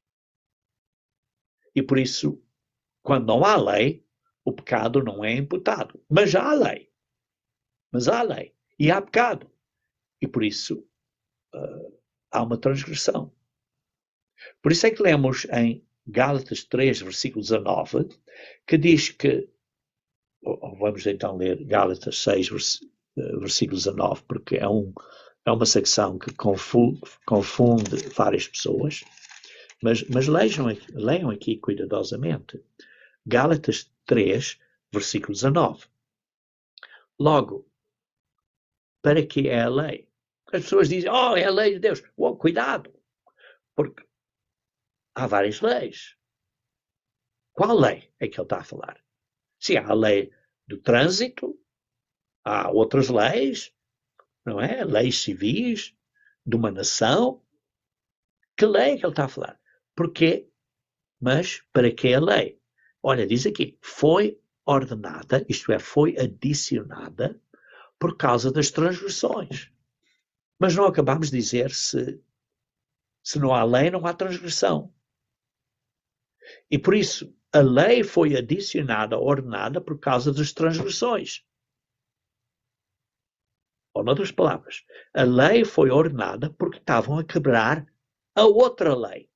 E por isso, quando não há lei, o pecado não é imputado. Mas já há lei. Mas há lei. E há pecado. E por isso, há uma transgressão. Por isso é que lemos em Gálatas 3, versículo 19, que diz que, vamos então ler Gálatas 6, versículo 19, porque é uma secção que confunde várias pessoas, mas leiam aqui cuidadosamente. Gálatas 3, versículo 19. Logo, para que é a lei? As pessoas dizem, é a lei de Deus. Cuidado, porque há várias leis. Qual lei é que ele está a falar? Sim, há a lei do trânsito, há outras leis, não é? Leis civis de uma nação. Que lei é que ele está a falar? Porquê? Mas para que a lei? Olha, diz aqui, foi ordenada, isto é, foi adicionada por causa das transgressões. Mas não acabamos de dizer se não há lei, não há transgressão. E por isso, a lei foi adicionada, ordenada por causa das transgressões. Ou, noutras palavras, a lei foi ordenada porque estavam a quebrar a outra lei.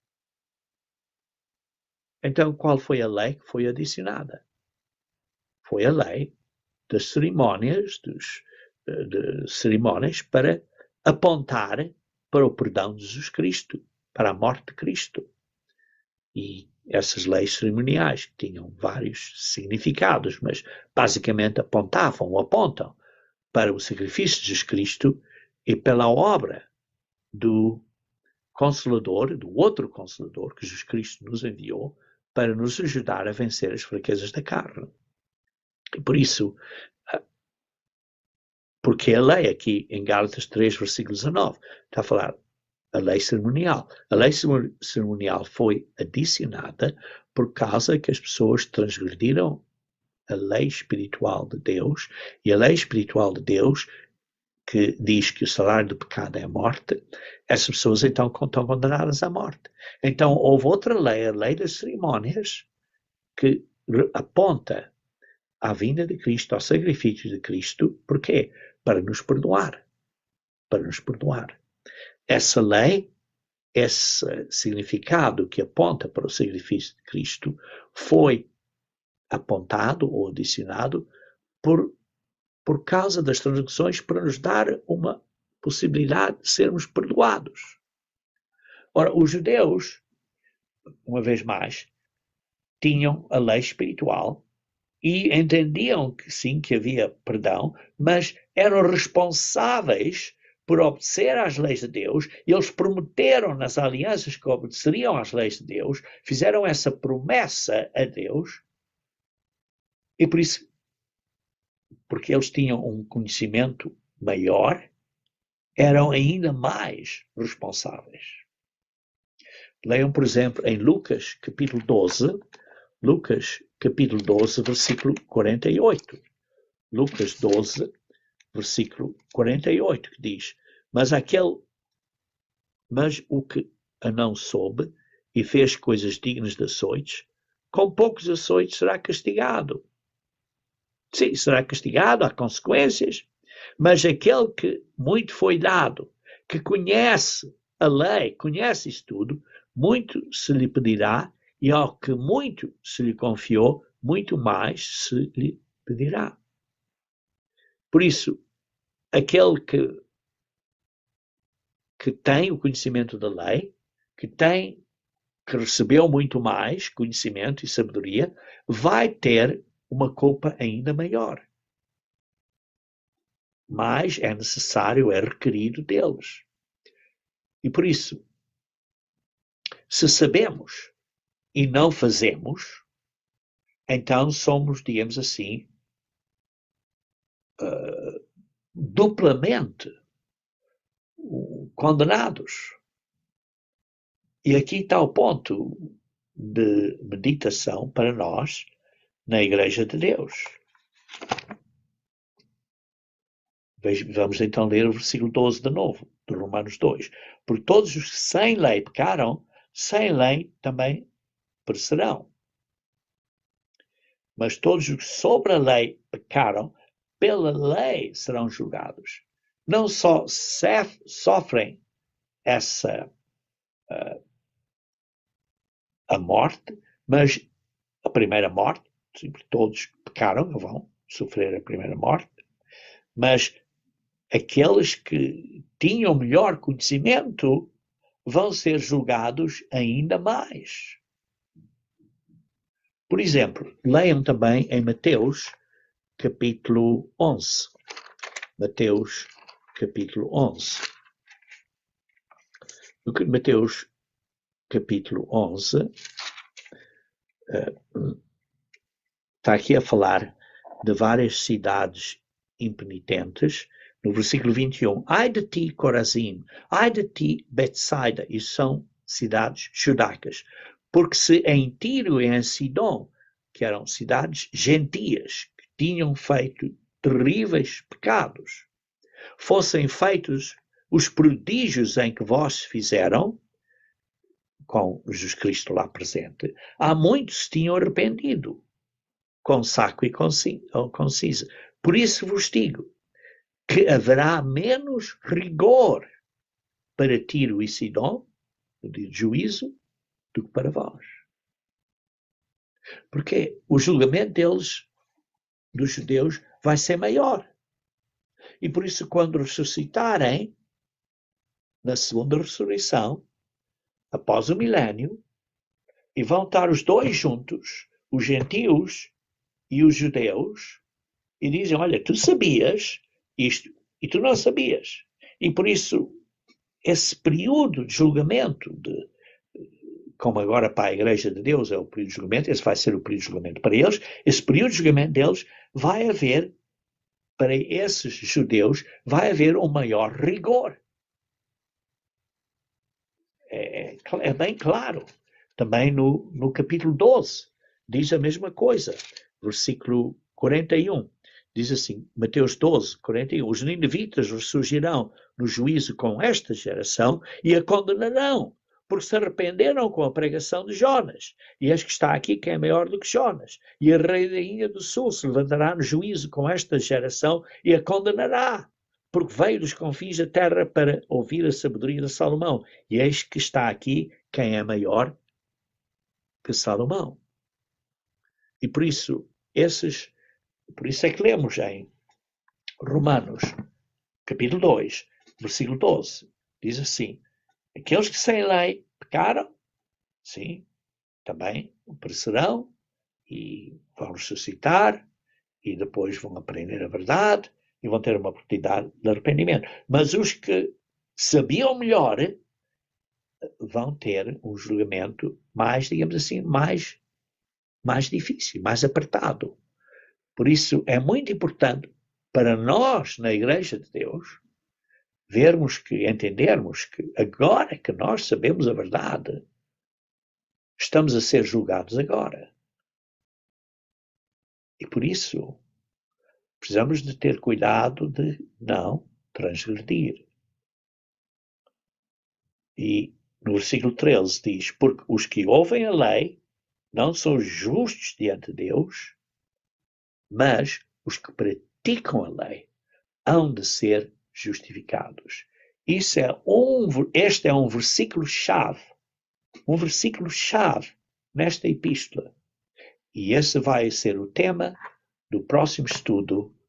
Então, qual foi a lei que foi adicionada? Foi a lei das cerimónias, de cerimónias para apontar para o perdão de Jesus Cristo, para a morte de Cristo. E essas leis cerimoniais que tinham vários significados, mas basicamente apontam para o sacrifício de Jesus Cristo e pela obra do Consolador, do outro Consolador que Jesus Cristo nos enviou para nos ajudar a vencer as fraquezas da carne. E por isso, porque a lei aqui em Gálatas 3, versículo 19, está a falar a lei cerimonial. A lei cerimonial foi adicionada por causa que as pessoas transgrediram a lei espiritual de Deus, e a lei espiritual de Deus, que diz que o salário do pecado é a morte, essas pessoas então estão condenadas à morte. Então houve outra lei, a lei das cerimônias, que aponta à vinda de Cristo, ao sacrifício de Cristo. Porquê? Para nos perdoar. Para nos perdoar. Essa lei, esse significado que aponta para o sacrifício de Cristo, foi apontado ou adicionado por causa das transgressões, para nos dar uma possibilidade de sermos perdoados. Ora, os judeus, uma vez mais, tinham a lei espiritual e entendiam que sim, que havia perdão, mas eram responsáveis por obedecer às leis de Deus, e eles prometeram nas alianças que obedeceriam às leis de Deus, fizeram essa promessa a Deus, e por isso, porque eles tinham um conhecimento maior, eram ainda mais responsáveis. Leiam, por exemplo, em Lucas, capítulo 12, versículo 48. Lucas 12, versículo 48, que diz: Mas o que a não soube e fez coisas dignas de açoites, com poucos açoites será castigado. Sim, será castigado, há consequências, mas aquele que muito foi dado, que conhece a lei, conhece isso tudo, muito se lhe pedirá, e ao que muito se lhe confiou, muito mais se lhe pedirá. Por isso, aquele que tem o conhecimento da lei, que recebeu muito mais conhecimento e sabedoria, vai ter uma culpa ainda maior. Mas é necessário, é requerido deles. E por isso, se sabemos e não fazemos, então somos, digamos assim, duplamente condenados. E aqui está o ponto de meditação para nós na Igreja de Deus. Vamos então ler o versículo 12 de novo, de Romanos 2. Porque todos os que sem lei pecaram, sem lei também perecerão. Mas todos os que sobre a lei pecaram, pela lei serão julgados. Não só sofrem a morte, mas a primeira morte, todos pecaram, vão sofrer a primeira morte, mas aqueles que tinham melhor conhecimento vão ser julgados ainda mais. Por exemplo, leiam também em Mateus, capítulo 11. Mateus, capítulo 11. Mateus, capítulo 11, está aqui a falar de várias cidades impenitentes. No versículo 21, ai de ti, Corazim, ai de ti, Betsaida, e são cidades judaicas, porque se em Tiro e em Sidom, que eram cidades gentias, que tinham feito terríveis pecados, fossem feitos os prodígios em que vós fizeram, com Jesus Cristo lá presente, há muitos se tinham arrependido, com saco e com cinza. Por isso vos digo, que haverá menos rigor para Tiro e Sidom, de juízo, do que para vós. Porque o julgamento deles, dos judeus, vai ser maior. E por isso, quando ressuscitarem, na segunda ressurreição, após o milénio, e vão estar os dois juntos, os gentios e os judeus, e dizem, olha, tu sabias isto e tu não sabias. E por isso, esse período de julgamento, como agora para a Igreja de Deus é o período de julgamento, esse vai ser o período de julgamento para eles, esse período de julgamento deles vai haver, para esses judeus, vai haver um maior rigor. É bem claro. Também no capítulo 12 diz a mesma coisa. versículo 41. Diz assim, Mateus 12, 41. Os ninivitas ressurgirão no juízo com esta geração e a condenarão, porque se arrependeram com a pregação de Jonas. E eis que está aqui quem é maior do que Jonas. E a rainha do sul se levantará no juízo com esta geração e a condenará, porque veio dos confins da terra para ouvir a sabedoria de Salomão. E eis que está aqui quem é maior que Salomão. E por isso é que lemos em Romanos, capítulo 2, versículo 12, diz assim, aqueles que sem lei pecaram, sim, também perecerão e vão ressuscitar e depois vão aprender a verdade e vão ter uma oportunidade de arrependimento. Mas os que sabiam melhor vão ter um julgamento mais, digamos assim, mais difícil, mais apertado. Por isso é muito importante para nós, na Igreja de Deus, entendermos que agora que nós sabemos a verdade, estamos a ser julgados agora. E por isso, precisamos de ter cuidado de não transgredir. E no versículo 13 diz, porque os que ouvem a lei não são justos diante de Deus, mas os que praticam a lei hão de ser justificados. Este é um versículo-chave nesta epístola. E esse vai ser o tema do próximo estudo